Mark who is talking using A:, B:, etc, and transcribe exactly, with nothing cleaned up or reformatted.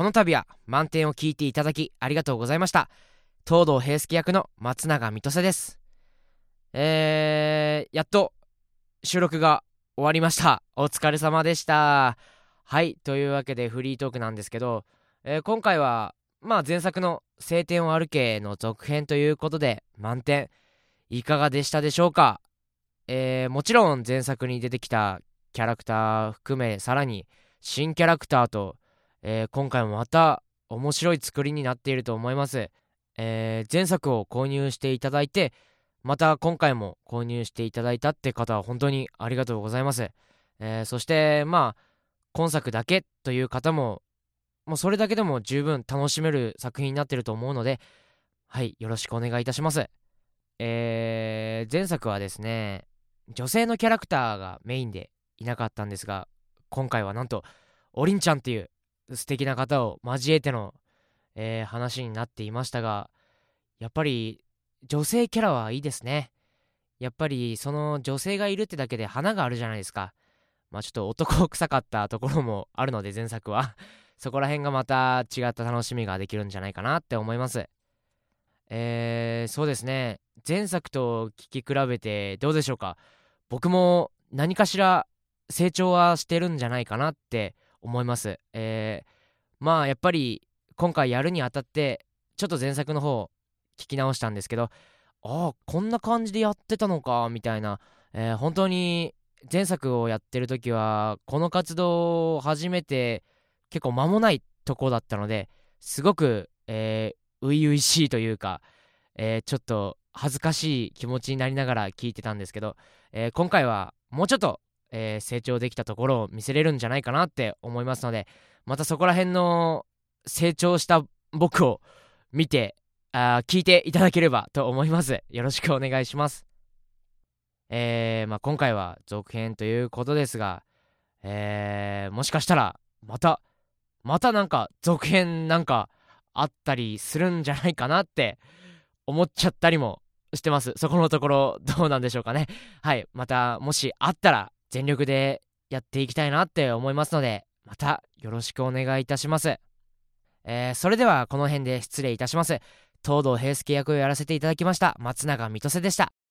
A: この度は満点を聞いていただきありがとうございました。東堂平介役の松永水戸瀬です。えー、やっと収録が終わりました。お疲れ様でした。はい、というわけでフリートークなんですけど、えー今回はまあ前作の青天を歩けの続編ということで満点いかがでしたでしょうか。えーもちろん前作に出てきたキャラクター含め、さらに新キャラクターと、えー今回もまた面白い作りになっていると思います。えー前作を購入していただいて、また今回も購入していただいたって方は本当にありがとうございます。えーそしてまあ今作だけという方も、もうそれだけでも十分楽しめる作品になっていると思うので、はい、よろしくお願いいたします。えー前作はですね、女性のキャラクターがメインでいなかったんですが、今回はなんとおりんちゃんっていう素敵な方を交えての、えー話になっていましたが、やっぱり女性キャラはいいですね。やっぱりその女性がいるってだけで花があるじゃないですか。まあちょっと男臭かったところもあるので前作はそこら辺がまた違った楽しみができるんじゃないかなって思います。えー、そうですね。前作と聞き比べてどうでしょうか。僕も何かしら成長はしてるんじゃないかなって思います。えー、まあやっぱり今回やるにあたってちょっと前作の方聞き直したんですけど、ああこんな感じでやってたのかみたいな、えー本当に前作をやってる時はこの活動を始めて結構間もないとこだったので、すごく、えー、初々しいというか、えーちょっと恥ずかしい気持ちになりながら聞いてたんですけど、えー今回はもうちょっと、えー成長できたところを見せれるんじゃないかなって思いますので、またそこら辺の成長した僕を見て、あー聞いていただければと思います。よろしくお願いします。えーまあ、今回は続編ということですが、えーもしかしたらまたまたなんか続編なんかあったりするんじゃないかなって思っちゃったりもしてます。そこのところどうなんでしょうかね。はい、またもしあったら全力でやっていきたいなって思いますので、またよろしくお願いいたします。えーそれではこの辺で失礼いたします。東堂平介役をやらせていただきました松永水戸瀬でした。